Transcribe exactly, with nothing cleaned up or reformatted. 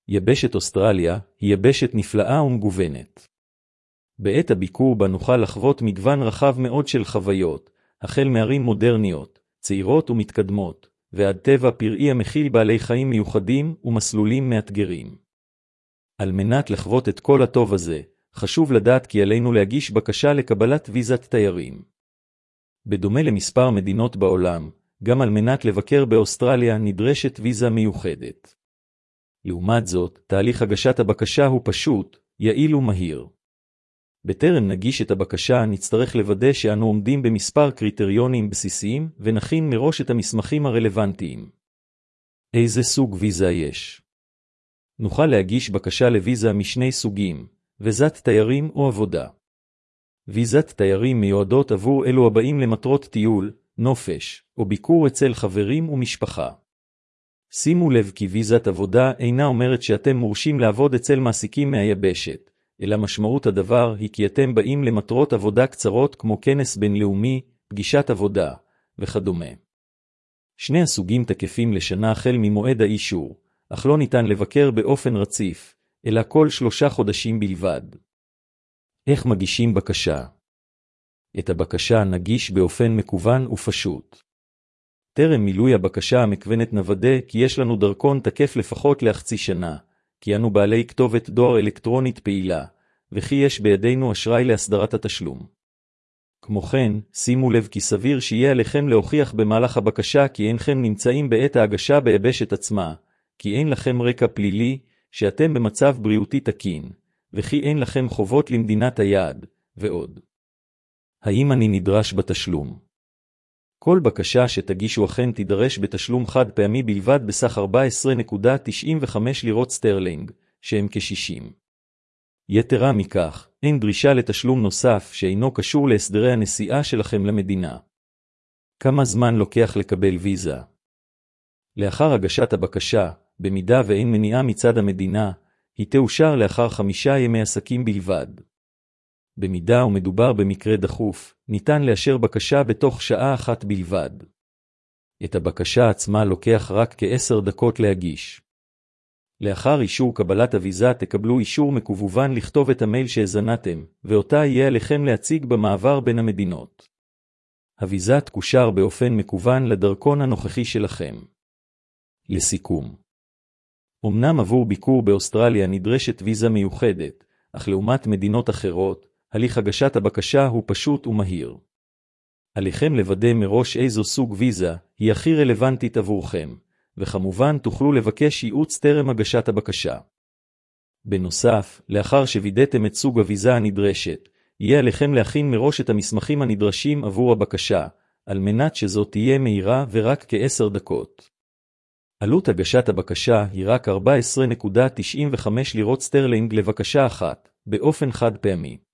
יבשת אוסטרליה היא יבשת נפלאה ומגוונת. בעת הביקור בה נוכל לחוות מגוון רחב מאוד של חוויות, החל מערים מודרניות, צעירות ומתקדמות, ועד טבע פראי המכיל בעלי חיים מיוחדים ומסלולים מאתגרים. על מנת לחוות את כל הטוב הזה, חשוב לדעת כי עלינו להגיש בקשה לקבלת ויזת תיירים. בדומה למספר מדינות בעולם, גם על מנת לבקר באוסטרליה נדרשת ויזה מיוחדת. לעומת זאת, תהליך הגשת הבקשה הוא פשוט, יעיל ומהיר. בטרם נגיש את הבקשה נצטרך לוודא שאנו עומדים במספר קריטריונים בסיסיים ונכין מראש את המסמכים הרלוונטיים. איזה סוג ויזה יש? נוכל להגיש בקשה לויזה משני סוגים, ויזת תיירים או עבודה. ויזת תיירים מיועדות עבור אלו הבאים למטרות טיול, נופש, או ביקור אצל חברים ומשפחה. שימו לב כי ויזת עבודה אינה אומרת שאתם מורשים לעבוד אצל מעסיקים מהיבשת, אלא משמעות הדבר היא כי אתם באים למטרות עבודה קצרות כמו כנס בינלאומי, פגישת עבודה, וכדומה. שני הסוגים תקפים לשנה החל ממועד האישור, אך לא ניתן לבקר באופן רציף, אלא כל שלושה חודשים בלבד. איך מגישים בקשה? את הבקשה נגיש באופן מקוון ופשוט. טרם מילוי הבקשה המקוונת נוודא כי יש לנו דרכון תקף לפחות לחצי שנה, כי אנו בעלי כתובת דואר אלקטרונית פעילה, וכי יש בידינו אשראי להסדרת התשלום. כמו כן, שימו לב כי סביר שיהיה עליכם להוכיח במהלך הבקשה כי אינכם נמצאים בעת ההגשה ביבשת עצמה, כי אין לכם רקע פלילי, שאתם במצב בריאותי תקין, וכי אין לכם חובות למדינת היעד, ועוד. האם אני נדרש בתשלום? כל בקשה שתגישו אכן תידרש בתשלום חד פעמי בלבד בסך ארבע עשרה נקודה תשעים וחמש לירות סטרלינג, שהם כ-שישים. יתרה מכך, אין דרישה לתשלום נוסף שאינו קשור להסדרי הנסיעה שלכם למדינה. כמה זמן לוקח לקבל ויזה? לאחר הגשת הבקשה, במידה ואין מניעה מצד המדינה, היא תאושר לאחר חמישה ימי עסקים בלבד. במידה ומדובר במקרה דחוף, ניתן לאשר בקשה בתוך שעה אחת בלבד. את הבקשה עצמה לוקח רק כעשר דקות להגיש. לאחר אישור קבלת הוויזה תקבלו אישור מקוון לכתוב את המייל שהזנתם, ואותה יהיה עליכם להציג במעבר בין המדינות. הוויזה תקושר באופן מקוון לדרכון הנוכחי שלכם. לסיכום. אמנם עבור ביקור באוסטרליה נדרשת ויזה מיוחדת, אך לעומת מדינות אחרות, הליך הגשת הבקשה הוא פשוט ומהיר. עליכם לוודא מראש איזו סוג ויזה היא הכי רלוונטית עבורכם, וכמובן תוכלו לבקש ייעוץ טרם הגשת הבקשה. בנוסף, לאחר שווידאתם את סוג הוויזה הנדרשת, יהיה עליכם להכין מראש את המסמכים הנדרשים עבור הבקשה, על מנת שזאת תהיה מהירה ורק כעשר דקות. עלות הגשת הבקשה היא רק ארבע עשרה נקודה תשעים וחמש לירות סטרלינג לבקשה אחת, באופן חד פעמי.